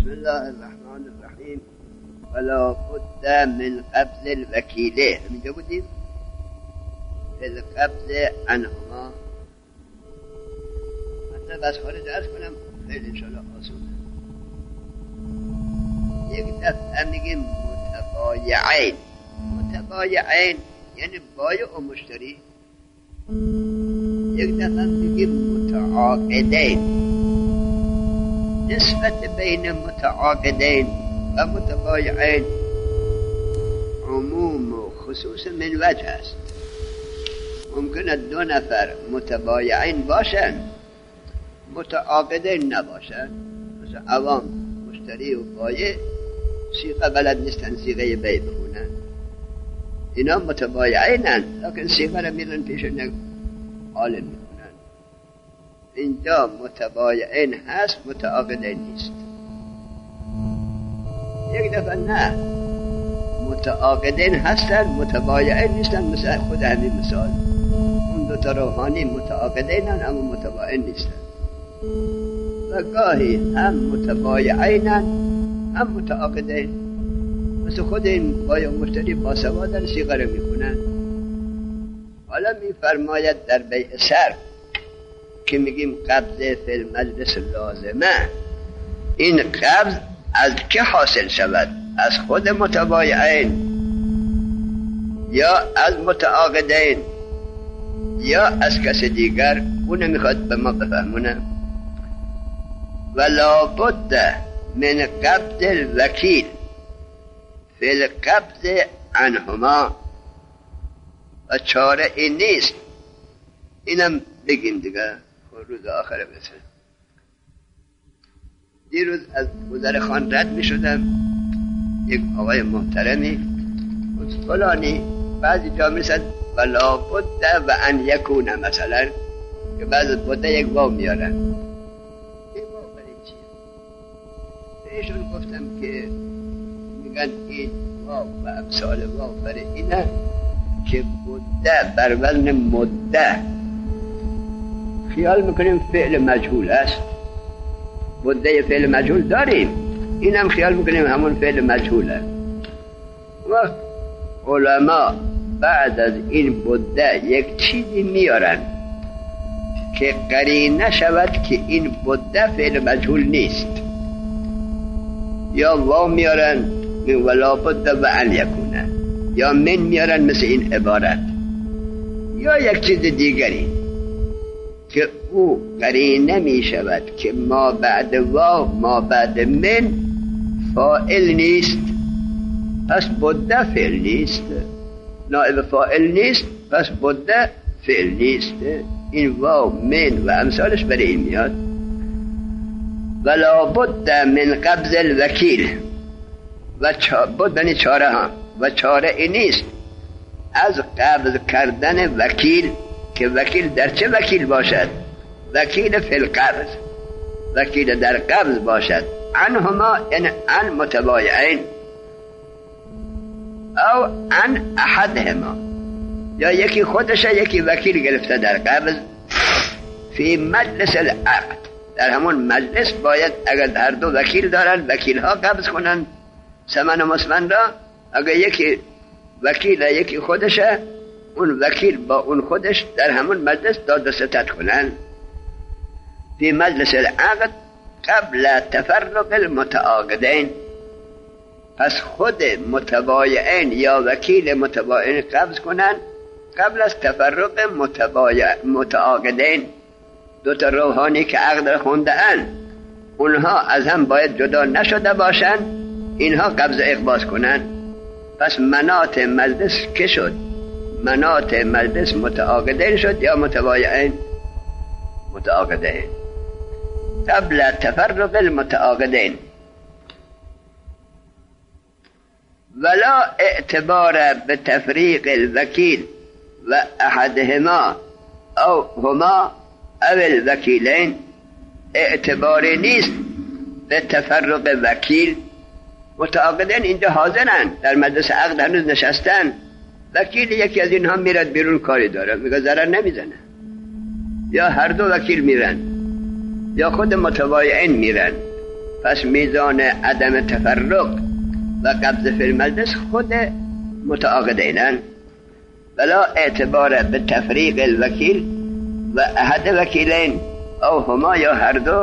الله الرحمن الرحیم. ولا بد من قبض الوکیله. همینجا بودیم. القبض عنهما. مثلا از خارج عرض کنم خیلی انشاءالله آسونه. یک دفعه میگیم متبایعین. متبایعین یعنی بایع و مشتری. یک دفعه میگیم متعاقدین. نسبت بین متعاقدین و متبایعین عموم و خصوص من وجه است. ممکنه دو نفر متبایعین باشن متعاقدین نباشن. مثل عوام مشتری و بایع صیغه بلد نیستن صیغه بیع بخونن، اینا متبایعینن لکن صیغه را میرن پیش عالم میکنن. اینجا متبایعین هست متعاقدین نیست. یک دفعه نه متعاقدین هستن متبایعین نیستن. مثل خود همین مثال اون دوتا روحانی متعاقدینن اما متبایعین نیستن. و گاهی هم متبایعینن هم متعاقدین. مثل خود این بایع و مشتری باسوادن صیغه رو میخونن. حالا میفرماید در بیع صرف که میگیم قبض فی المجلس لازمه، این قبض از که حاصل شود؟ از خود متبایعین یا از متعاقدین یا از کس دیگر؟ اونه میخواد به ما بفهمونه. ولا بد من قبض الوکیل فی القبض عنهما. و چاره این نیست. اینم بگیم دیگه روز آخره بسه. دیروز از گذرخان رد می شدم، یک آقای محترمی فلانی بعضی جا می سد ولا بد و ان یکونه مثلا که بعضی بده یک واو میارن. این واو برای چیه؟ ایشون گفتم که میگن این واو و امثال واو برای اینه که بده بر وزن مده خیال میکنیم فعل مجهول است. بده فعل مجهول داریم، اینم خیال میکنیم همون فعل مجهوله. و علما بعد از این بده یک چیزی میارن که قرینه شود که این بده فعل مجهول نیست. یا واو میارن من ولا بد و ان یکونه، یا من میارن مثل این عبارت، یا یک چیز دیگری که او قرینه می شود که ما بعد واو ما بعد من فاعل نیست، پس بده فعل نیست. نائب فاعل نیست پس بده فعل نیست. این واو من و امثالش برای این میاد. ولا بد من قبض الوکیل و بد بنی چاره ها و چاره این نیست از قبض کردن وکیل. که وکیل در چه وکیل باشد؟ وکیل فی القبض، وکیل در قبض باشد. عنهما یعنی عن متبایعین او عن احدهما، یا یکی خودشه یکی وکیل گرفته در قبض. فی مجلس العقد، در همون مجلس باید اگر هر دو وکیل دارن وکیل ها قبض کنن ثمن و مسمن را. اگر یکی وکیل یکی خودشه اون وکیل با اون خودش در همون مجلس داد و ستد کنن. فی مجلس العقد قبل تفرق المتعاقدین، پس خود متبایعین یا وکیل متبایعین قبض کنن قبل از تفرق متعاقدین. دو تا روحانی که عقد را خونده ان اونها از هم باید جدا نشده باشن، اینها قبض اقباض کنن. پس منات مجلس که شد؟ منات مجلس متعاقدین شد یا متبایعین؟ متعاقدین. قبل تفرق المتعاقدین. ولا اعتبار بتفریق الوکیل و احدهما او هما او الوکیلین. اعتباری نیست به تفرق وکیل. متعاقدین اینجا حاضرن در مجلس عقد هنوز نشستن، وکیل یکی از اینها میرد بیرون کاری داره میگه ضرر نمیزنه، یا هر دو وکیل میرن یا خود متبایعین میرن پس میزان عدم تفرق و قبض فی المجلس خود متعاقدینن، ولا اعتبار به تفریق الوکیل و احد وکیلین او هما یا هر دو.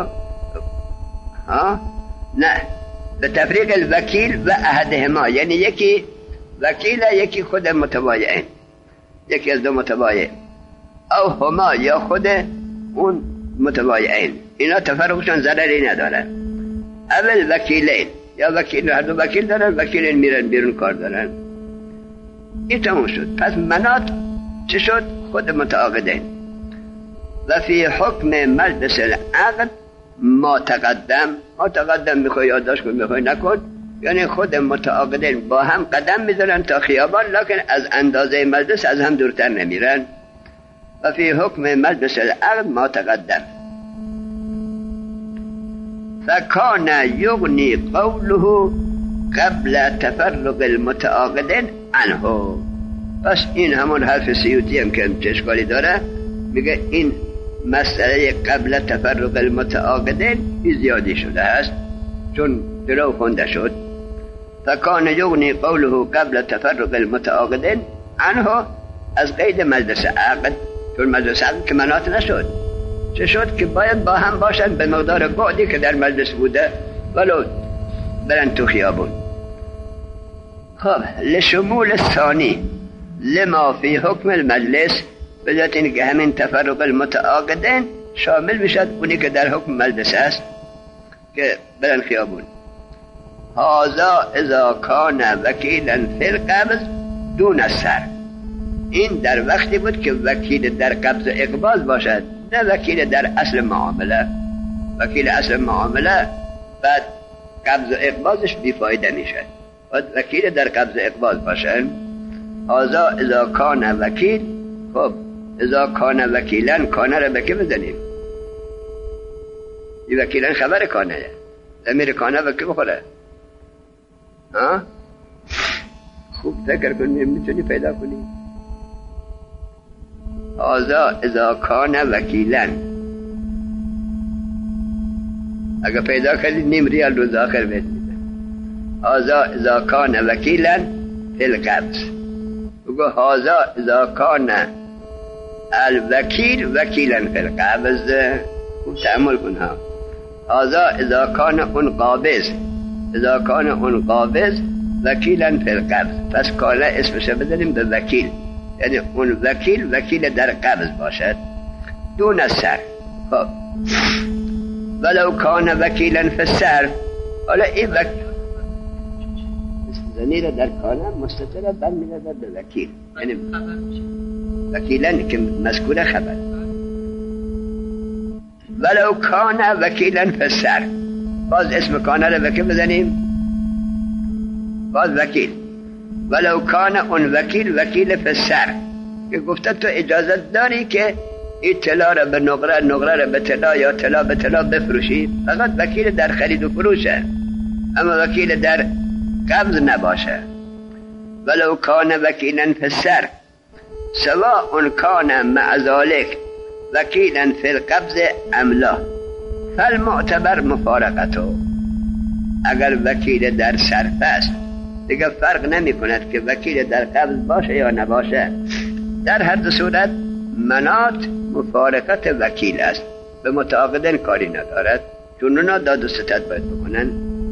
نه، به تفریق الوکیل و احدهما، یعنی یکی وکیل یکی خود متبایعین، یکی از دو متبایع، او هما یا خود اون متبایعین، اینا تفرقشان ضرری ندارن. اول وکیلین، یا وکیل، هر دو وکیل دارن، وکیلین میرن بیرون کار دارن، این تموم شد. پس منات چه شد؟ خود متعاقدین. و فی حکم مجلس العقد ما تقدم میخوای یادداشت کن میخوای نکن، یعنی خود متعاقدین با هم قدم میذارن تا خیابان، لکن از اندازه مجلس از هم دورتر نمیرن. و فی حکم مجلس العقد ما تقدم. فکان یغنی قوله قبل تفرق المتعاقدین عنه. پس این همون حرف سیوطی هم که اشکالی داره، میگه این مسئله قبل تفرق المتعاقدین زیادی شده است، چون جلو خونده شد. فکان یغنی قوله قبل تفرق المتعاقدین عنه، از قید مجلس عقد، چون مجلس عقد که منات نشد، چه شد که باید با هم باشن به مقدار بعدی که در مجلس بوده، ولو برن تو خیابون. خب لشمول ثانی لما فی حکم المجلس، به ذات اینکه همین تفرق المتعاقدین شامل میشد اونی که در حکم مجلس است که برن خیابون. هذا اذا کان وکیلا فی القبض دون السر، این در وقتی بود که وکیل در قبض و اقباض باشد، نه وکیل در اصل معامله. وکیل اصل معامله بعد قبض و اقباضش بیفایده میشه، باید وکیل در قبض و اقباض باشن. هذا اذا کان وکیل. خب اذا کان وکیلا، کانه رو به که بزنیم؟ این وکیلا خبر کانه، ضمیر کانه به که بخوره؟ خوب فکر کنیم، میتونی پیدا کنی. هذا اذا کان وکیلا، اگه پیدا کردید نیم ریال روز آخر بهت میده. هذا اذا کان وکیلا فی القبض. بگو هذا اذا کان الوکیل وکیلا فی القبض. خوب تأمل کن ها. هذا اذا کان اون قابض، اذا کان اون قابض وکیلا فی القبض. پس کاله اسمش بزنیم به وکیل، یعنی اون وکیل در قبض باشد دون السر. خب ولو کان وکیلا فی السر، حالا این ضمیر در کانه مستتر برمی‌گردد به وکیل، یعنی وکیلا که مذکور خبر. ولو کان وکیلا فی السر، باز اسم کانه رو بکه بزنیم، باز وکیل. ولو کان اون وکیل فی السر، که گفته تو اجازت داری که این طلا رو به نقره رو به طلا یا طلا به طلا بفروشی، فقط وکیل در خرید و فروشه، اما وکیل در قبض نباشه. ولو کان وکیلا فی السر سواء کان مع ذلک وکیلا فی القبض ام لا فالمعتبر مفارقته. اگر وکیل در صرف است دیگه فرق نمی کند که وکیل در قبض باشه یا نباشه، در هر دو صورت منات مفارقت وکیل است، به متعاقدین کاری ندارد، چون اونا داد و ستد باید بکنن.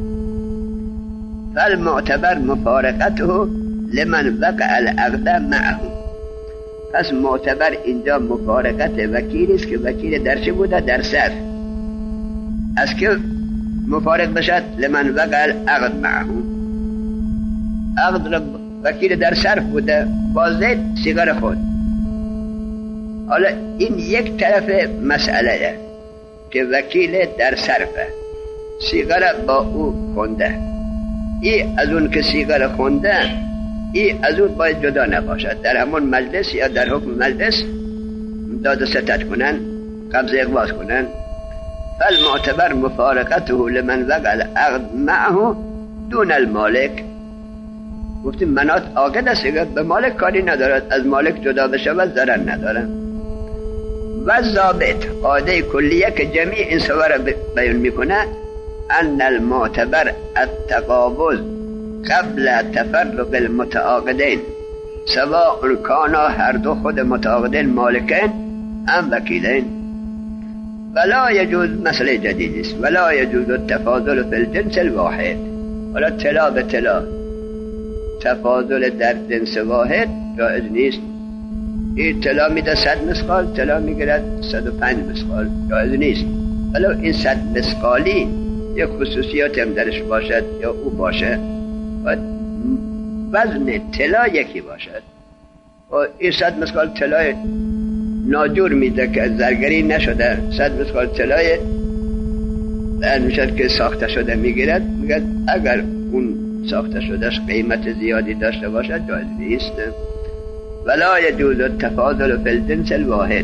فالمعتبر مفارقته لمن وقع العقد معه. پس معتبر اینجا مفارقت وکیل است که وکیل در چه بوده؟ در صرف. از که مفارق بشد؟ لمن وقع العقد معه. عقد را وکیل در صرف بوده، بازدید سیگار خود. حالا این یک طرف مسئله که وکیل در صرفه، سیگار با او خونده، این از اون که سیگار خونده این از اون باید جدا نباشد، در همون مجلس یا در حکم مجلس داد و ستد کنن، قبض اقباض کنن. فالمعتبر مفارقته لمن وقع العقد معه دون المالک. گفتیم منات عاقد است، به مالک کاری ندارد، از مالک جدا بشه و ضرر ندارد. و ضابط قاعده کلیه که جمیع این سوار بیان میکنه، ان المعتبر التقابض قبل تفرق المتعاقدین سواء کانا هر دو خود متعاقدین مالکین ام وکیلین. ولا يجوز مسئله جدید است. ولا يجوز التفاضل في الجنس الواحد. ولا طلا به طلا تفاضل در جنس واحد جایز نیست. این طلا میده 100 مسقال، طلا میگیرد 105 مسقال، جایز نیست. ولی این 100 مسقالی یک خصوصیات هم درش باشد یا او باشه و وزن طلا یکی باشد و این 100 مسقال طلای ناجور میده که زرگری نشده، 100 مسقال طلای میشد که ساخته شده میگیرد، میگه اگر اون ساخته شدهش قیمت زیادی داشته باشد جایز نیست. ولا يجوز التفاضل في الجنس الواحد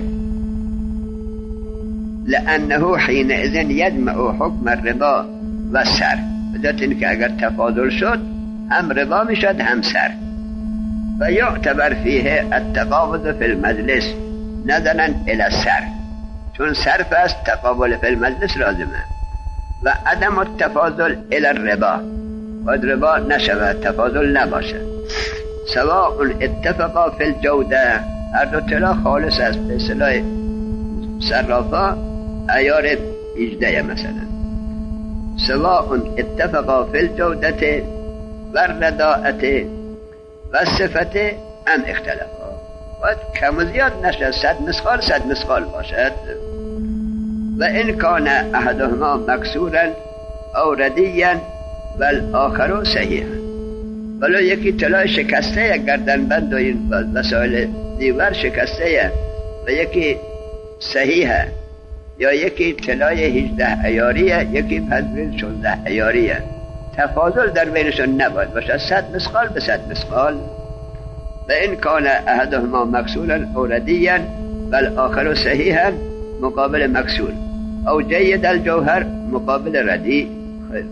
لأنه حينئذ يجمع حكم الربا و سر. بذات اینکه اگر تفاضل شد هم ربا میشد هم سر. و يعتبر فيه التقابض في المجلس نظرا الى السر، چون صرف است تقابل في المجلس لازمه. و عدم التفاضل الى الربا، و ربا نشود تفاضل نباشه. سواء اتفقا فی الجوده، هر دو طلا خالص است به اصطلاح صرافا عیار 18 مثلا. سواء اتفقا فی الجوده و الرداءة و صفت ام اختلافا. باید کم و زیاد نشد، 100 مسقال 100 مسقال باشد. و ان کان احدهما مکسورا او ردیا و الاخر صحیحا. ولی یکی طلای شکسته گردن بند و این وسایل دیور شکسته و یکی صحیحه، یا یکی طلای 18 عیاریه یکی پذیرین 16 عیاریه، تفاضل در بینشون نباید باشه، 100 مسقال به 100 مسقال. و این کان احدهما مکسورا او ردیا و الاخر صحیحا مقابل مکسور او جید الجوهر مقابل ردی. خیر.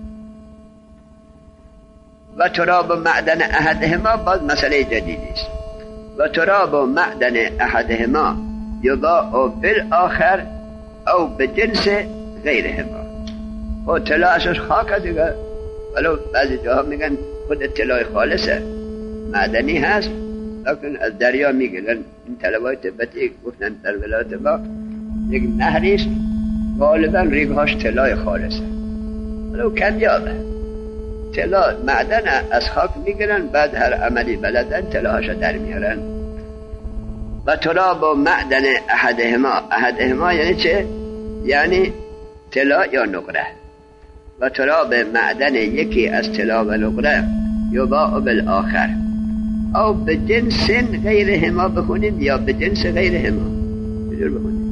و تراب معدن احدهما باز مسئله جدیدی است. و تراب معدن احدهما یباع بالآخر او بجنس غیرهما. و طلاشش خاک دیگه، ولو بعضی جاها میگن خود طلای خالصه معدنی هست لیکن از دریا میگیرن. این طلبای تبتی گفتن در ولایت با یک نهریست غالبا ریگهاش طلای خالصه، ولو کمیابه. طلا معدن از خاک میگیرن، بعد هر عملی بلدن طلاهاشو در میارن. و تراب و معدن احدهما یعنی چه؟ یعنی طلا یا نقره. و تراب معدن یکی از طلا و نقره یباع بالآخر او به جنس غیرهما بخونید یا به جنس غیرهما بجور بخونید.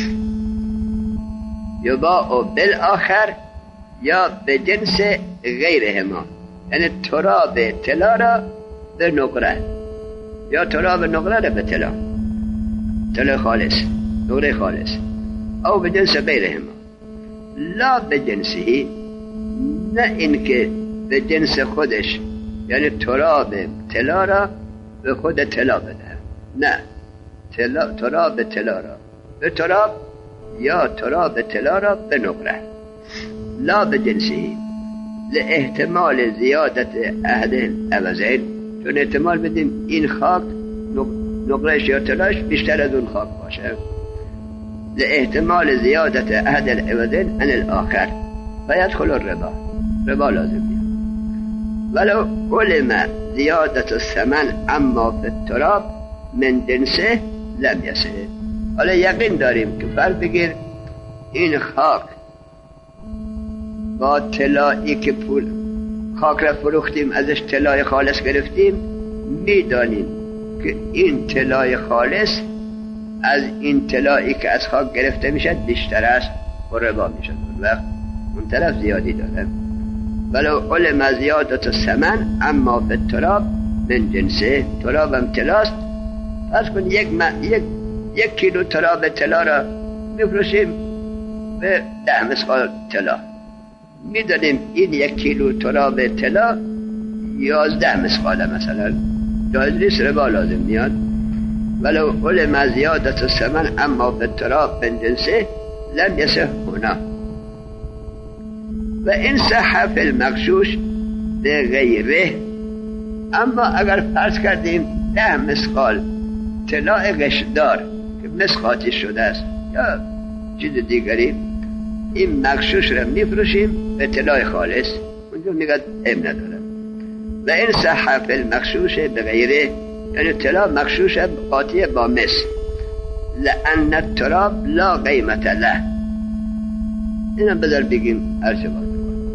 یباع بالآخر یا به جنس غیرهما، یعنی تراب طلا را به نقره یا تراب نقره را به طلا، طلا خالص نقره خالص، او به جنس غیرهما لا به جنسهی، نه اینکه به جنس خودش یعنی تراب طلا را به خود طلا بده، نه تراب طلا را به تراب یا تراب طلا را به نقره. لا به جنسی لاحتمال زیادت عهد عوضین، چون احتمال بدیم این خاک نقرهش یا طلاش بیشتر از اون خاک باشه. لاحتمال زیادت عهد العوضین عن الاخر فیدخل الربا، ربا لازم میاد. ولو علم زیادت الثمن اما فی التراب من جنسه لم یصح. حالا یقین داریم که فرض بگیر این خاک با طلایی که خاک را فروختیم ازش طلای خالص گرفتیم، میدانیم که این طلای خالص از این طلایی که از خاک گرفته میشد بیشتر است و ربا میشد، اون وقت اون طرف زیادی داره. ولو علم زیادت الثمن اما فی التراب من جنسه، تراب هم طلاست، فرض کن یک کیلو تراب طلا را میفروشیم به 10 مسقال طلا، میدانیم این 1 کیلو تراب طلا 11 مسقاله مثلا، جایز نیست، ربا لازم میاد. ولو علم زیادت الثمن اما فی التراب من جنسه لم یصح هنا. و این صح فی المغشوش به غیره. اما اگر فرض کردیم 10 مثقال طلا غشدار که مسخاطی شده است یا چیز دیگری، این مغشوش را میفروشیم به طلای خالص، اونجا میگه عیب نداره. و این صح فی المغشوش به غیره، یعنی طلا مغشوش قاطی با مس، لأن التراب لا قیمت له. اینم بذار بگیم ارتباط.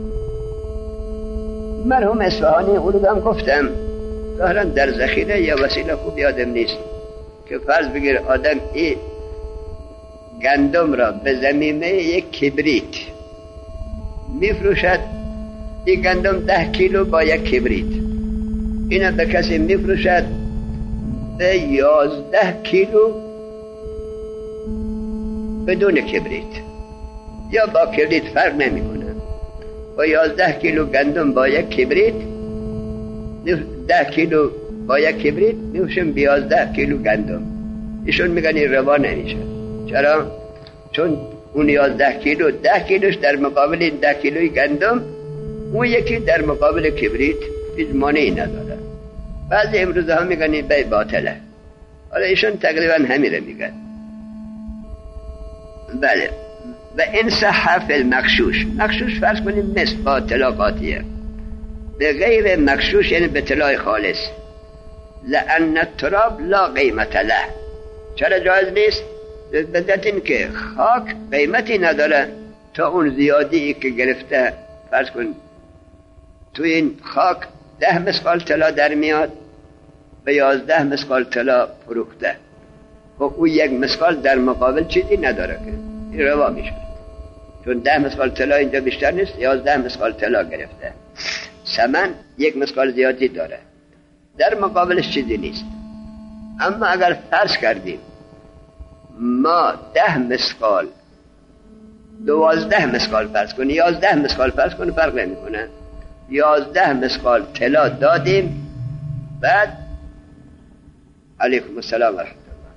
مرحوم اصفهانی اون رو هم گفتم، ظاهرا در ذخیره یا وسیله خوب یادم نیست که فرض بگیر آدم این گندم را به ضمیمه یک کبریت میفروشد، این گندم 10 کیلو با یک کبریت، اینم به کسی میفروشد به 11 کیلو بدون کبریت یا با کبریت، فرق نمیکنه. با 11 کیلو گندم با یک کبریت، 10 کیلو با یک کبریت میفروشیم به 11 کیلو گندم. ایشون میگن این روا نمیشه. چرا؟ چون اون 11 کیلو 10 کیلوش در مقابل این 10 کیلوی گندم، اون یکی در مقابل کبریت هیچ مانعی نداره. بعضی امروزها میگن این بی باطله. حالا ایشون تقریبا همین رو میگن. بله. و این صح فی المغشوش، مغشوش فرض کنیم مثل با طلا قاطیه، به غیر مغشوش یعنی به طلای خالص، لأن التراب لا قیمت له. چرا جایز نیست؟ به دلیل اینکه خاک قیمتی نداره تا اون زیادی که گرفته. فرض کن تو این خاک 10 مثقال طلا در میاد و 11 مثقال طلا فروخته، خب اون 1 مثقال در مقابل چیزی نداره که این روا میشه، چون 10 مثقال طلا اینجا بیشتر نیست، 11 مثقال طلا گرفته، ثمن 1 مثقال زیادی داره، در مقابلش چیزی نیست. اما اگر فرض کردیم ما 10 مثقال 12 مثقال فرض کنیم، 11 مثقال فرض کنیم، فرق نمیکنه، 11 مثقال طلا دادیم، بعد علیکم السلام و رحمت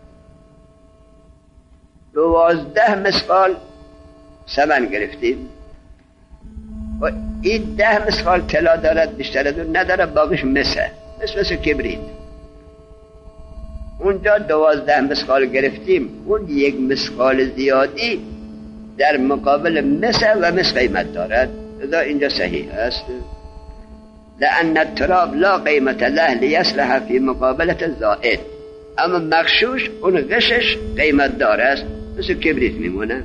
الله 12 مثقال ثمن گرفتیم و این 10 مثقال طلا دارد، بیشتر از اون نداره، باقیش مثل کبریت. اونجا 12 مثقال گرفتیم، اون 1 مثقال زیادی در مقابل مس قیمت دارد، لذا اینجا صحیح است. لأن التراب لا قیمت له لیصلح فی مقابلة الزائد. اما مغشوش اون غشش قیمت دار است، مثل کبریت میمونه.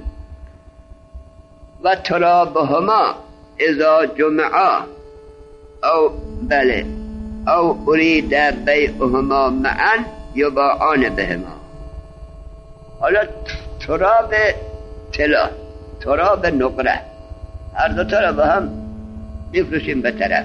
و ترابهما اذا جمعا او ارید بیعهما معا یباعان بهما. حالا تراب طلا، تراب نقره، هر دو تا را با هم میفروشیم به طرف.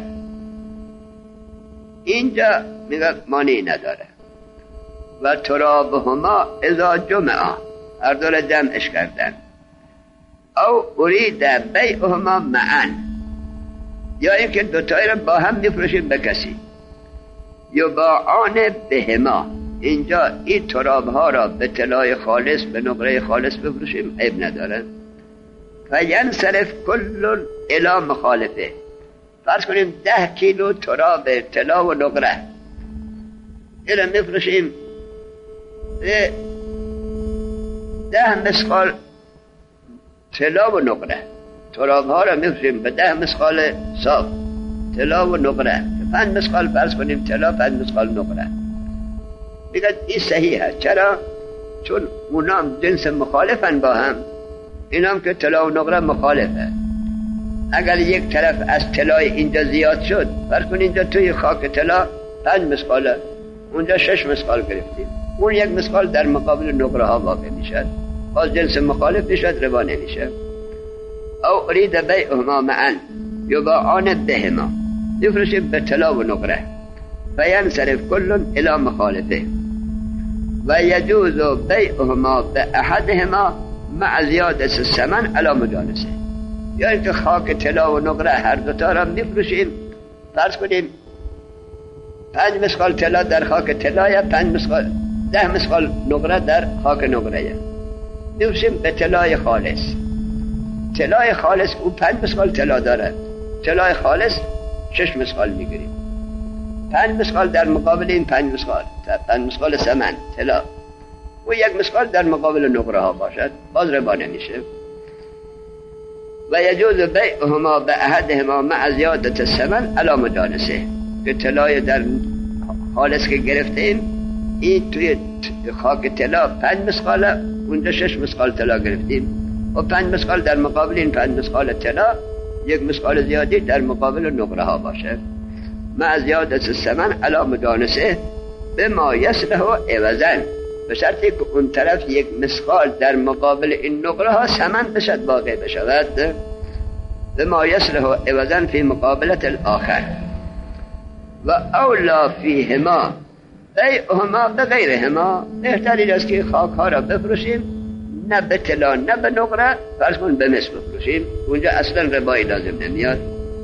اینجا میگه مانعی نداره. و ترابهما اذا جمعا، هر دو را جمعش کردن. او ارید بیعهما معا، یا اینکه دوتایی را با هم میفروشیم به کسی. یباعان بهما، اینجا این تراب ها را به طلای خالص، به نقره خالص بفروشیم، عیب نداره. فینصرف کل الی مخالفه. فرض کنیم 10 کیلو تراب طلا و نقره، این را میفروشیم به 10 مثقال طلا و نقره. تراب ها را میفروشیم به 10 مثقال صاف طلا و نقره، 5 مثقال فرض کنیم طلا، 5 مثقال نقره. میگه این صحیحه. چرا؟ چون اونام جنس مخالفن با هم، اینام که طلا و نقره مخالفه. اگر یک طرف از طلای اینجا زیاد شد، فرض کن اینجا توی خاک طلا 5 مثقاله، اونجا 6 مثقال گرفتیم، اون 1 مثقال در مقابل نقره ها واقع میشد، باز جنس مخالف میشد، روا نمیشه. او ارید بیعهما معا یباعان بهما، یفروشیم به طلا و نقره. فینصرف کل الی مخالفه و یجوز بیعهما به احدهما مع زیادت الثمن علی مجالسه. یا اینکه خاک طلا و نقره هر دوتا را میفروشیم، فرض کنیم 5 مثقال طلا در خاک طلا یا 10 مثقال نقره در خاک نقره، میفروشیم به طلای خالص. طلای خالص او 5 مسقال طلا داره، طلای خالص 6 مسقال میگیریم. 5 مسقال در مقابل این 5 مسقال، 5 مسقال سمن طلا و 1 مسقال در مقابل نقره ها باشد، باز ربا نمیشه. و یجوز بیعهما به احدهما مع زیادت الثمن علی مجانسه، که طلای در خالص که گرفتیم این توی خاک طلا 5 مسقاله، اونجا 6 مسقال طلا گرفتیم و 5 مسقال در مقابل این 5 مسقال طلا 1 مسقال زیادی در مقابل نقره ها باشه. مع زیادت الثمن علی مجانسه بما یصلح عوضا، به شرطی که اون طرف 1 مسقال در مقابل این نقره ها ثمن بشد واقع بشود. بما یصلح عوضا فی مقابلت الاخر و اولا فیهما بیعهما بغیرهما، بهترین است که خاک ها را بفروشیم نه به طلا نه به نقره، فرض کن به مس بفروشیم، اونجا اصلا ربایی لازم نمیاد.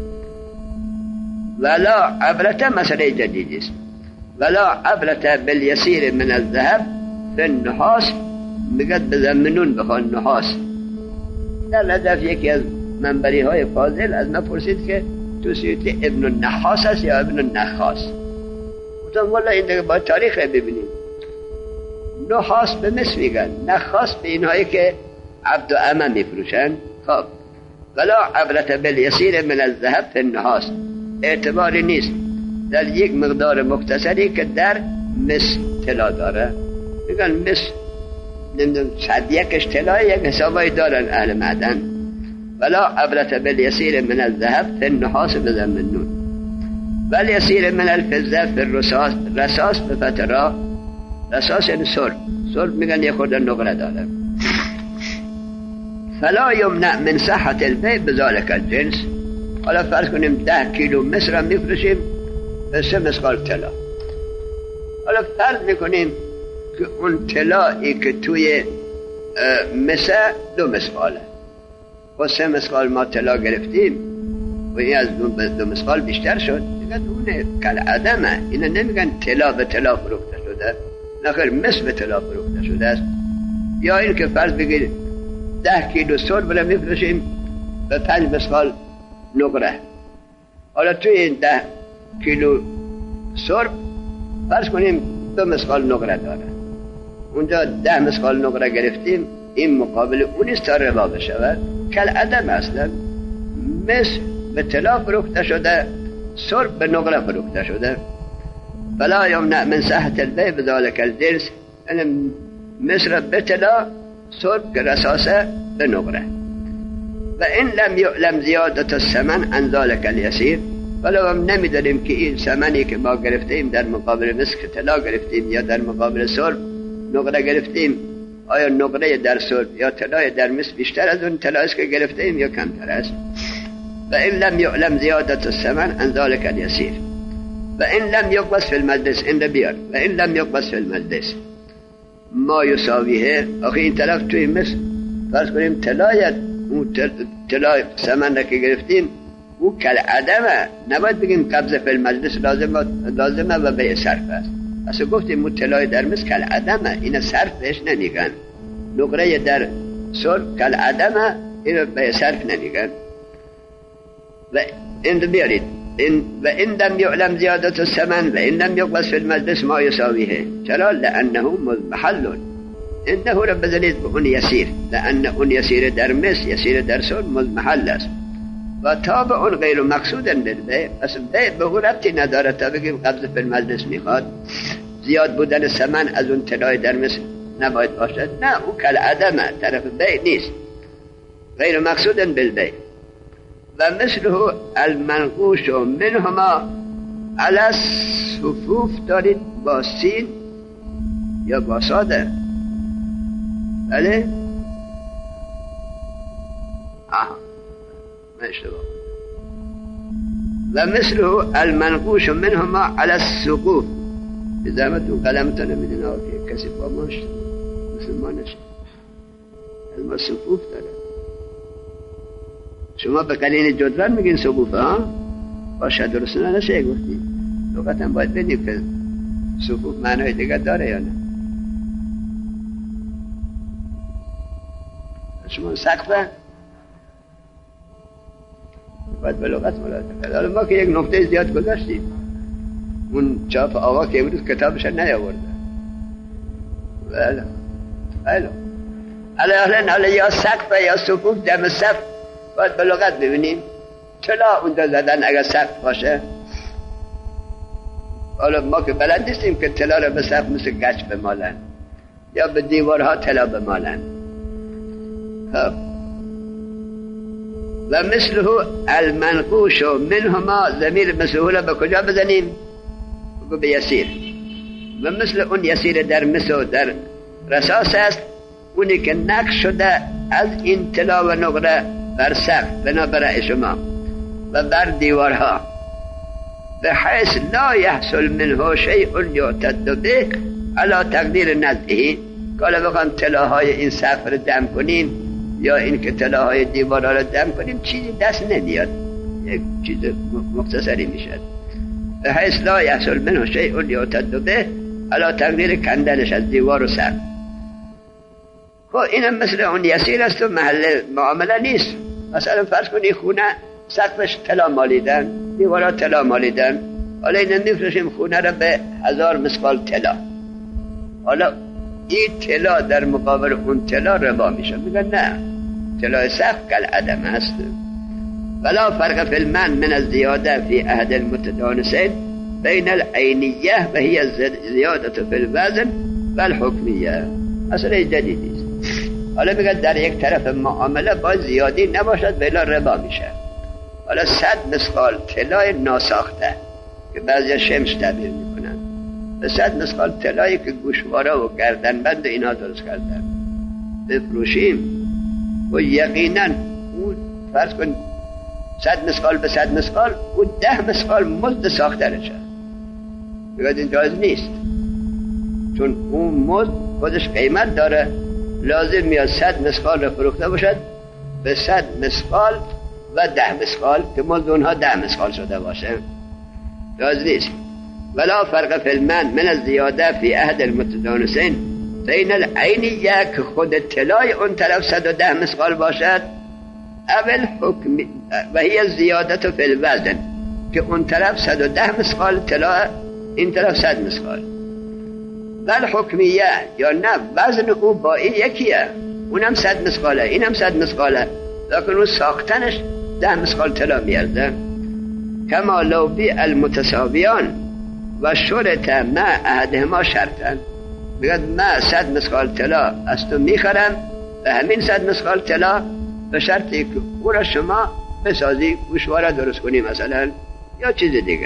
ولا عبرت مسئله جدیدی است. ولا عبرت بالیسیر من الذهب فی النحاس، میگد بزمنون بخوان نحاس. در نجف یکی از منبری های فاضل از من پرسید که تو سیوطی ابن النحاس است یا ابن النخاس؟ گفتم والا این دیگه باید تاریخ ببینیم. نحاس به مس میگن، نخاس به اینهایی که عبد و امه میفروشن. خب ولا عبرت بالیسیر من الذهب فی النحاس، اعتباری نیست در یک مقدار مختصری که در مس طلا داره. میگن مس نمیدونم 101 طلا، یک حسابایی دارن اهل معدن. ولا عبرت بالیسیر من الذهب فی النحاس بضم النون، والیسیر من الفضه فی الرصاص، رصاص به فتح را، رصاص یعنی سرب میگن یه خورده نقره داره. فلا یمنع من صحت البیع بذالک الجنس. حالا فرض کنیم 10 کیلو مس را میفروشیم به 3 مسقال طلا. حالا فرض میکنیم که اون طلایی که توی مسه 2 مسقاله و 3 مسقال ما طلا گرفتیم و این از 2 مسقال بیشتر شد، میگن اونه کل عدمه. اینا نمیگن طلا به طلا فروخته شده، نخیر مس به طلا فروخته شده است. یا این که فرض بگیر 10 کیلو سرب را میفروشیم به 5 مسقال نقره. حالا توی این 10 کیلو سرب فرض کنیم 2 مسقال نقره داره، اونجا 10 مسقال نقره گرفتیم، این مقابل اونیست تا ربا بشود. کل عدم اصلا مس به طلا فروخته شده، سرب به نقره فروخته شده. فلا یمنع من صحت البیع بذالک الجنس، یعنی مس را به طلا، سرب که رصاصه به نقره. و این لم یعلم زیادت الثمن عن ذلک الیسیر، ولو هم نمیدانیم که این ثمنی که ما گرفتیم در مقابل مسک طلا گرفتیم یا در مقابل سرب نقره گرفتیم، آیا نقره در سرب یا طلای در مس بیشتر از اون طلایست که گرفتیم یا کمتر است. و این لم یعلم زیادت الثمن عن ذلک الیسیر و این لم یقبض فی المجلس، این بیار و این لم یقبض فی المجلس ما یساویه. آخه این طرف توی مس فرض کنیم طلای اون طلای ثمن را که گرفتیم او کل عدمه، نباید بگیم قبض فی المجلس لازمه و به صرف است. اصلا گفتیم اون طلای در مس کل عدمه، این صرف بهش نمیگن. نقره در سرب کل عدمه، این به صرف نمیگن. و این بیارید و این لم یعلم زیادت الثمن و این لم یقبض فی المجلس ما یساویه. چرا؟ لانه محل، انه را بزنید به اون یسیر، لان اون یسیر در مس یسیر در سرب محل است. و تابع اون غیر مقصود للبیع، اصلا بیع به اون ربطی نداره تا بگیم قبض فی المجلس میخواد. زیاد بودن ثمن از اون طلای در مس نباید باشد، نه او کل عدمه، طرف بیع نیست، غیر مقصود بالبیع. و مثله المنقوش منهما علی الصفوف، دارید با سین یا با ساده؟ بله؟ آها اشتباه. و مثله المنقوش منهما علی السقوف، بزحمتون قلمتون نمیدین که کسی با ماش مسلمانش علم سقوف داره. شما به قلین جدران میگین سقوف ها؟ باشه درست نشه گفتید، لغت هم باید بدید که سقوف معنای دیگر داره یا نه. شما سقفه باید به لغت ملاحظه کرد. حالا ما که یک نقطه زیاد گذاشتیم، اون چاپ آقا که امروز کتابش نیاورده. بله حالا یا سقف یا صفوف دم صف باید به لغت ببینیم. طلا اونجا زدن اگر سقف باشه. حالا ما که بلد نیستیم که طلا رو به سقف مثل گچ بمالن یا به دیوارها طلا بمالن. خب و مثله المنقوش منهما، ضمیر مثله به کجا بزنیم؟ بگو به یسیر. و مثل اون یسیر در مثل در رساس است، اونی که نقش شده از این طلا و نقره بر سقف بنابرای شما و بر دیوارها، به حیث لا یحصل منه شیء یعتد به علی تقدیر نزعه. که بخوام طلاهای این سقف رو دم کنیم یا این که طلاهای دیوارها رو دم کنیم چیزی دست نمیاد، یک چیز مختصری میشه. به حیث لا یحصل منه شیء یعتد به علی تقدیر کندنش از دیوار و سقف. خب اینم مثل اون یسیر است و محل معامله نیست. مثلا فرض کنی خونه سقفش طلا مالیدن، دیوارها طلا مالیدن، حالا اینو میفروشیم خونه رو به 1000 مثقال طلا. حالا این طلا در مقابل اون طلا ربا میشه. میگن نه، طلای سقف کل عدم هست. ولا فرق فی المن من الزیاده فی احد المتدانسین بین العینیه و هی زیادت فی الوزن و الحکمیه. اصلا جدیدی است. حالا میگن در یک طرف معامله باید زیادی نباشد بلا ربا میشه. حالا 100 مثقال طلای ناساخته که بعضی شمس تعبیر میکنن، به 100 مثقال طلایی که گوشواره و گردنبند اینا درست کردن بفروشیم و یقینا اون فرض کن 100 مثقال به 100 مثقال و 10 مثقال مزد ساخته رشه، بگید این جایز نیست، چون اون مزد خودش قیمت داره. لازم میاد 100 مثقال رو فروخته باشد به 100 مثقال و 10 مثقال که مزد اونها 10 مثقال شده باشه. جایز نیست. ولا فرق فی المن من الزیاده فی احد المتدانسین بین العینیه که خود طلای اون طرف 110 مثقال باشد اول حکم و هی زیادت فی الوزن که اون طرف 110 مثقال طلا، این طرف 100 مثقال. بل حکمیه یا نه وزن او با این یکیه، اونم 100 مثقاله اینم 100 مثقاله، لیکن اون ساختنش 10 مثقال طلا میارده. کما لو بی المتساویان و شرط ما احدهما شرطن. بگید ما 100 مثقال طلا از تو میخرم به همین 100 مثقال طلا به شرطی که او را شما بسازی، گوشواره درست کنی مثلا یا چیز دیگه.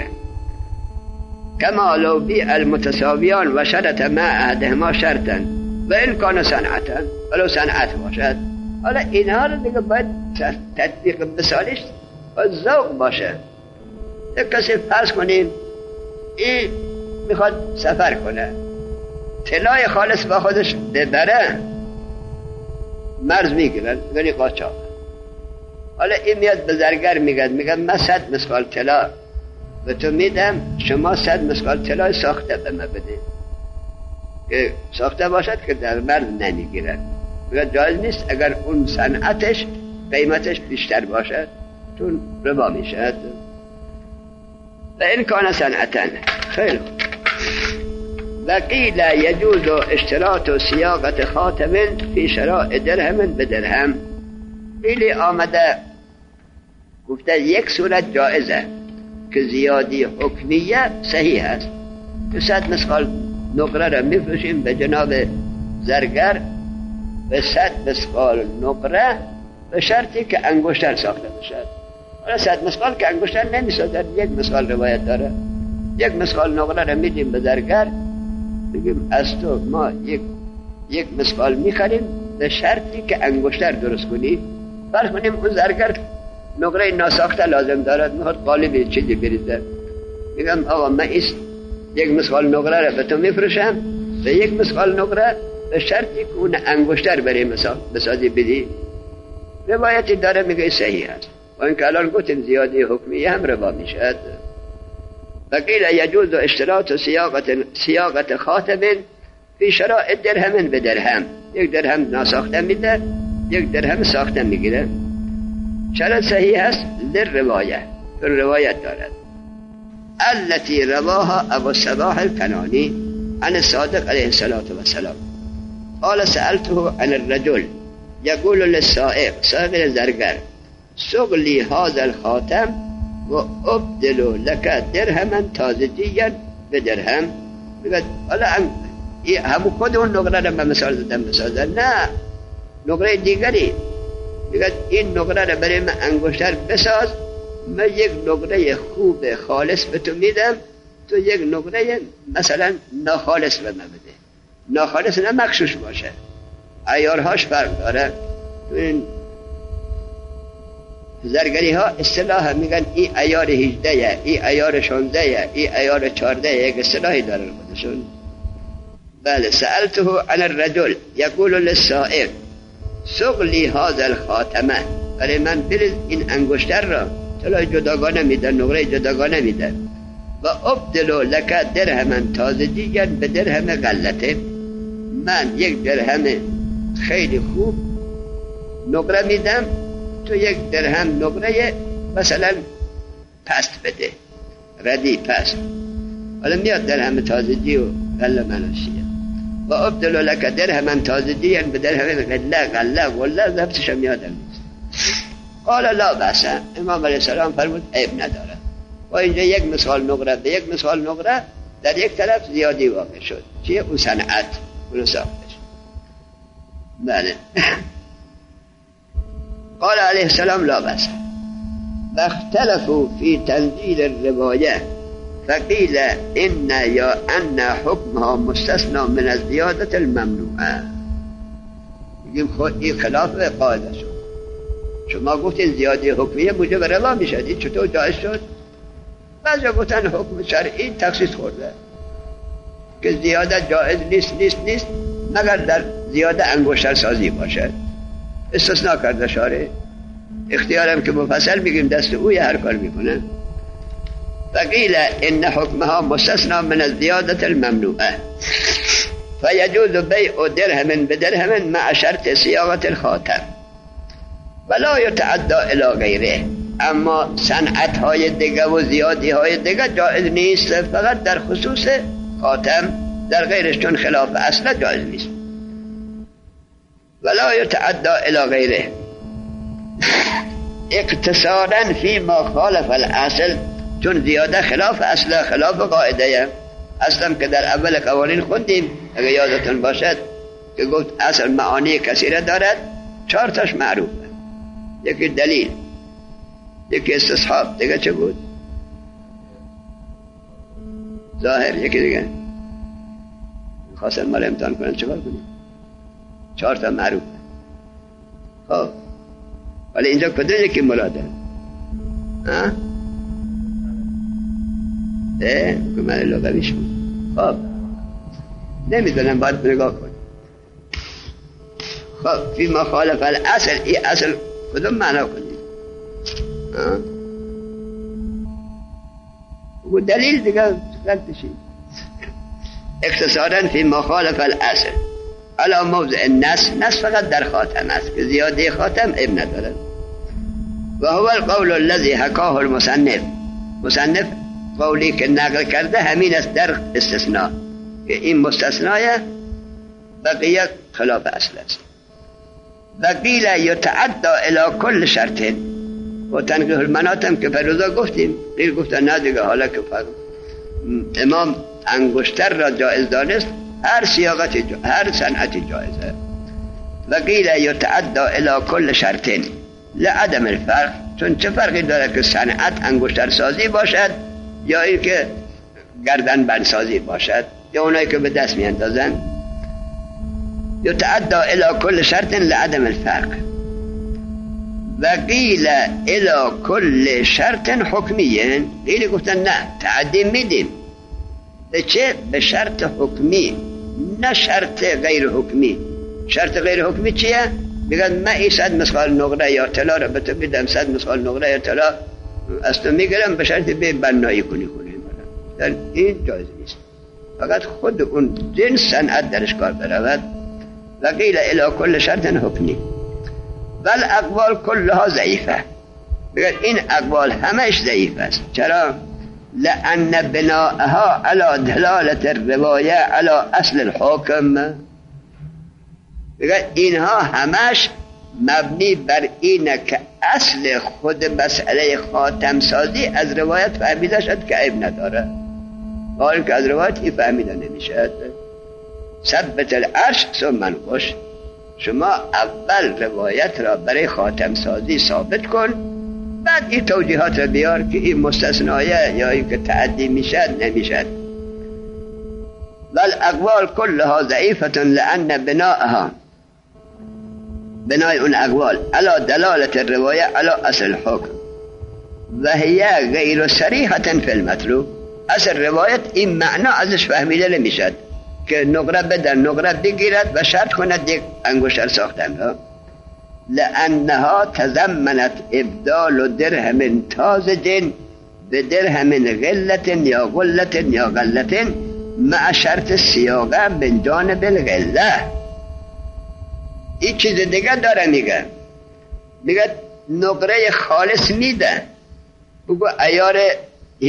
کما لو بی المتساویان و شرط ما احدهما شرطن و این کان صنعتن، ولو صنعت باشد. حالا اینها رو دیگه باید تطبیق مثالش باید ذوق باشه. یک کسی فرض کنیم این میخواد سفر کنه، طلای خالص با خودش ببره، مرز میگیرن میگن قاچاق. حالا این میاد به زرگر میگه من 100 مثقال طلا به تو میدم، شما 100 مثقال طلا ساخته به من بده که ساخته باشد که در مرز نمیگیرن. میگه جایز نیست اگر اون صنعتش قیمتش بیشتر باشد، چون ربا میشد. و این کان صنعتن. خیلی و قیل یجوز اشتراط و سیاقت خاتم فی شراء درهم به درهم. قیلی آمده گفته یک صورت جائزه که زیادی حکمیه صحیح است که 100 مثقال نقره را میفروشیم به جناب زرگر به 100 مثقال نقره به شرطی که انگشتر ساخته باشد. حالا 100 مثقال که انگشتر نمیسازد، 1 مثقال روایت داره. 1 مثقال نقره را میدیم به زرگر، بگیم از تو ما یک مثقال میخریم به شرطی که انگشتر درست کنی. فرض کنیم اون زرگر نقره ناساخته لازم دارد، میخواد قالب چیزی بریزه، میگم آقا من 1 مثقال نقره را به تو میفروشم به 1 مثقال نقره به شرطی که اون انگشتر برای بسازی بدی. روایتی داره میگه صحیح است. و این که الان گفتیم زیادی حکمیه هم ربا میشد. وقیل یجوز اشتراط و سیاقت خاتم فی شراء درهم به درهم. 1 درهم ناساخته میده، 1 درهم ساخته میگیره. چرا صحیح است؟ للروایه، روایت دارد. التي رواها ابو الصباح الكناني عن الصادق عليه الصلاة والسلام قال سألته عن الرجل يقول للسائق، سائق زرگر، سغلي هذا الخاتم وابدل لك درهما تازجيا بدرهم. میگه حالا همون خود اون نقره رو به مثال دادم بسازن، نه نقره دیگری. میگه این نقره رو برای من انگشتر بساز، من یک نقره خوب خالص به تو میدم، تو یک نقره مثلا ناخالص به من بده. ناخالص نه مغشوش باشه، عیارهاش فرق داره. تو این زرگری ها اصطلاح میگن این عیار 18 این عیار 16 این عیار 14، یک اصطلاحی دارن خودشون. بله. سألته عن الرجل يقول للسائق سغلی هذا الخاتمه، برای من بریز این انگشتر را، طلای جداگانه میدن، نقره جداگانه میدن. و ابدلو لک درهم تازجیا به درهم غلته، من یک درهم خیلی خوب نقره میدم، تو یک درهم نقره مثلا پست بده، ردی پست. حالا میاد درهم تازجی و غله مناشیه. و ابدلو لک درهم تازجیا به درهم غله ضبطش هم یادم نیست. قال لا بأس، امام علیه السلام فرمود عیب نداره. و اینجا یک مثال نقره به یک مثال نقره در یک طرف زیادی واقع شد. چیه؟ اون صنعت اونو ساخته شد. بله. قال علیه السلام لا بأس. و اختلفوا في تنزيل الرواية فقيل ان حكمها مستثنى من الزيادة الممنوعة. میگیم خود این خلاف قاعده شد. شما گفتین زیادی حکمیه موجب روا میشد، این چطور جایز شد؟ بعضی گفتن حکم شرعی تخصیص خورده که زیاده جایز نیست مگر در زیاده انگشتر سازی باشد. استثناء کرده شارع. اختیارم که مفصل میگیم دست اوی هر کار میکنه. فقیل ان حکمها مستثنى من الزیادة الممنوعه فیجوز بیع درهم بدرهم مع شرط صیاغة الخاتم ولا یتعدى الی غیره. اما صنعت های دیگه و زیادی های دیگه جایز نیست، فقط در خصوص خاتم، در غیرش چون خلاف اصل جایز نیست. ولا یتعدى الی غیره اقتصادا فی ما خالف الاصل، چون زیاده خلاف اصل، خلاف قاعده. اصلا که در اول قوانین خوندیم اگه یادتون باشد که گفت اصل معانی کثیره دارد، 4 تاش معروفه. یکی دلیل، یکی استصحاب، دیگه چه بود؟ ظاهر. یکی دیگه خواستن ما رو امتحان کنن، چه کار کنیم؟ 4 تا معروفه. خب ولی اینجا کدوم یکی مراده؟ که من لغویش بود. خب نمیدونم، باید نگاه کنیم. خب فی مخالف الاصل، این اصل کدوم معنا کنیم؟ و دلیل دیگه رد اقتصادا فی مخالف الاصل علی موضع النص فقط در خاتم است که زیاده خاتم ابن ندارد. و هو القول الذي حكاه المصنف قولی که نقل کرده همین است در استثناء، که این مستثنای بقیه خلاف اصل است. و قیل یتعدى الی کل شرط، و تنقیح المناطم که فروضا گفتیم، قیل گفتن نه دیگه، حالا که امام انگشتر را جایز دانست، هر سیاقت هر صنعتی جایزه. و قیل یتعدى الی کل شرط لعدم الفرق، چون چه فرقی داره که صنعت انگشتر سازی باشد یا این که گردن بند سازی باشد، یا اونایی که به دست میاندازن. یتعدى الی کل شرط لعدم الفرق. و قیل الی کل شرط حکمیه، قیل گفتن نه تعدی میدیم. به چه؟ به شرط حکمی، نه شرط غیر حکمی. شرط غیر حکمی چیه؟ میگن من این 100 مثقال نقره یا طلا رو به تو میدم، 100 مثقال نقره یا طلا از تو میگیرم به شرط به بنایی کنی. در این جایز نیست، فقط خود اون جنس صنعت درش کار برود. و قیل الی کل شرط حکمی. بل اقوال کلها ضعیفه، بگه این اقوال همش ضعیف است. چرا؟ لأن بناءها على دلالت الروایه على اصل الحکم. بگه اینها همش مبنی بر اینه که اصل خود مسئله خاتم سازی از روایت فهمیده شد که عیب نداره، حال که از روایت فهمیده نمیشد. ثبت العرش ثم انقش. شما اول روایت را برای خاتم سازی ثابت کن، بعد این توجیهات را بیار که این مستثنایه یا این که تعدی میشد نمیشد. والاقوال كلها ضعیفة لأن بناءها بنای اون اقوال على دلالت الروایه على اصل الحکم و هی غیر صریحة فی المطلوب. اصل روایت این معنا ازش فهمیده نمیشد که نقره بدن نقره بگیرد و شرط کند یک انگشتر ساختن ها. لأنها تضمنت ابدال درهم تازج به درهم غلة یا غلة یا غلة مع شرط الصیاغه من جانب الغله. این چیز دیگه داره میگه نقره خالص میده، بگو عیار 18،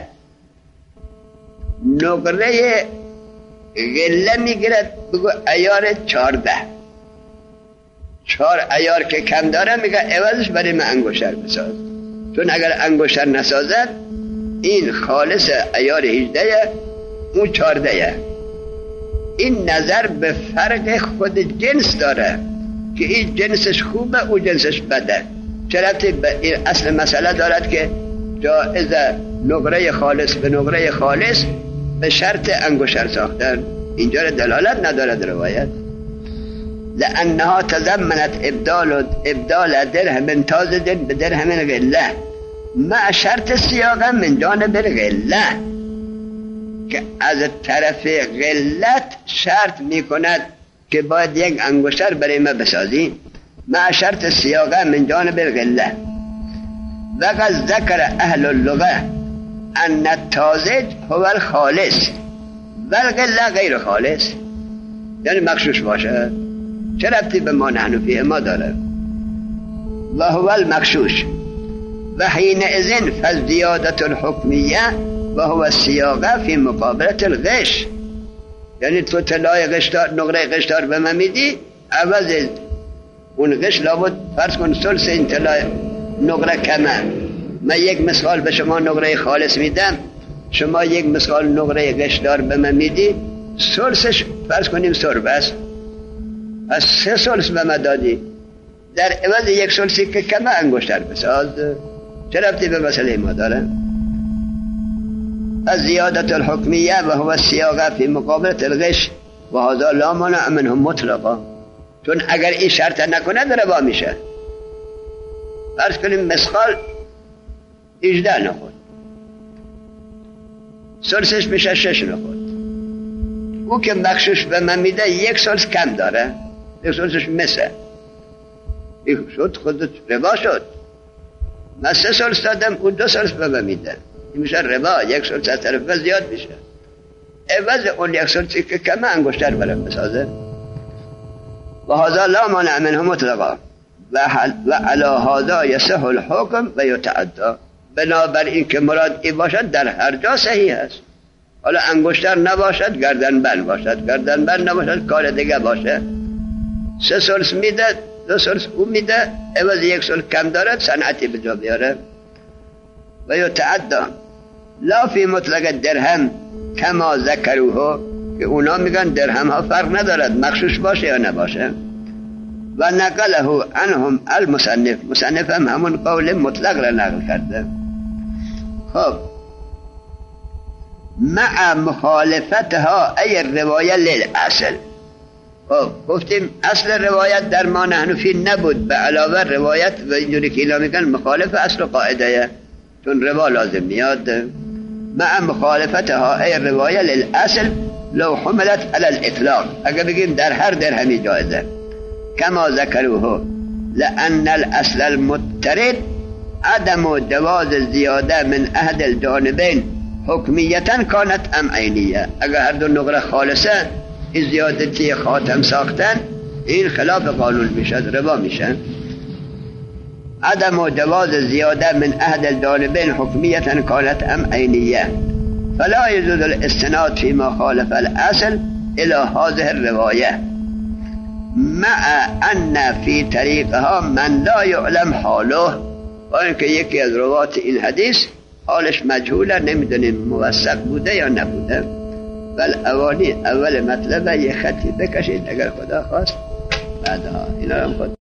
نقره غله میگیرد بگو عیار 14. 4 عیار که کم داره میگه عوضش برای من انگشتر بساز، چون اگر انگشتر نسازد این خالص عیار 18 اون 14. این نظر به فرق خود جنس داره که این جنسش خوبه او جنسش بده. چرا به اصل مسئله دارد که جائزه نقره خالص به نقره خالص به شرط انگشتر ساختن. اینجا دلالت ندارد روایت. لأنها تضمنت ابدال درهم تازج به درهم غله مع شرط صیاغه من جانب الغله، که از طرف غلت شرط میکند که باید یک انگشتر برای ما بسازی مع شرط صیاغه من جانب الغله. وقد ذکر اهل اللغه ان التازج هو الخالص والغله غیر خالص، یعنی مغشوش باشه. چه ربطی به ما نحن فیه ما داره؟ و هو المغشوش و حینئذ فالزیادة الحکمیه و هو الصیاغه فی مقابلت الغش. یعنی تو طلای غشدار نقره غشدار به من میدی، عوض اون غش لابد فرض کن ثلث این طلای نقره کمه، من یک مثال به شما نقره خالص میدم، شما یک مثال نقره غشدار به من میدی، ثلثش فرض کنیم سرب است، از 3 ثلث به من دادی، در عوض یک ثلثی که کمه انگشتر بساز. چه ربطی به مسئله ما داره؟ از زیادت الحکمیه و هو الصیاغه فی مقابلت الغش و هذا لا مانع منه مطلقا. چون اگر این شرط نکنه روا میشه. فرض کنیم مسخال 18 نخود، ثلثش میشه 6 نخود، او که مخشوش به من میده یک ثلث کم داره، یک ثلثش مثل این شد خودت روا شد. من 3 ثلث دادم او 2 ثلث به من میده، این میشه روا، یک ثلث از طرف زیاد میشه، عوض اون یک ثلثی که کمه انگشتر برم بسازه. و هذا لا مانع منه مطلقا و علی هذا یصح الحکم و یتعدی. بنابر این که مراد ای باشد در هر جا صحیح است. حالا انگشتر نباشد گردن بند باشد، گردن بند نباشد کار دیگه باشه، 3 ثلث میده 2 ثلث او میده، عوض یک ثلث کم دارد صنعتی به جا بیاره. و یتعدی لا فی مطلق درهم کما ذکروه، که اونا میگن درهم ها فرق ندارد مخشوش باشه یا نباشه. و نقله عنهم المصنف، مصنف هم همون قول مطلق را نقل کرده. خب مع مخالفتها ای روایه للاصل. خب گفتیم اصل روایت در ما نحن فی نبود، به علاوه روایت و اینجوری که اینا میگن مخالف اصل و قاعده، چون روا لازم میاد. مع مخالفتها ای روایه للاصل لو حملت علی الاطلاق، اگر بگیم در هر درهمی جایزه کما ذکروه، لأن الاصل المضطرد عدم جواز زیاده من احد الجانبین حکمیتا کانت ام عینیه. اگر هر دو نقره خالصه این زیادتی خاتم ساختن این خلاف قانون میشد، ربا میشن. عدم و جواز زیاده من احد الجانبین حکمیه كانت ام عینیه فلا يجوز الاستناد فيما خالف الاصل الى هذه الروايه مع ان في طریقها من لا يعلم حاله، با اینکه یکی از روات این حدیث حالش مجهوله، نمیدونیم موثق بوده یا نبوده. بل اول مطلب یه خطی بکشید اگر خدا خواست بعدها اینا هم خود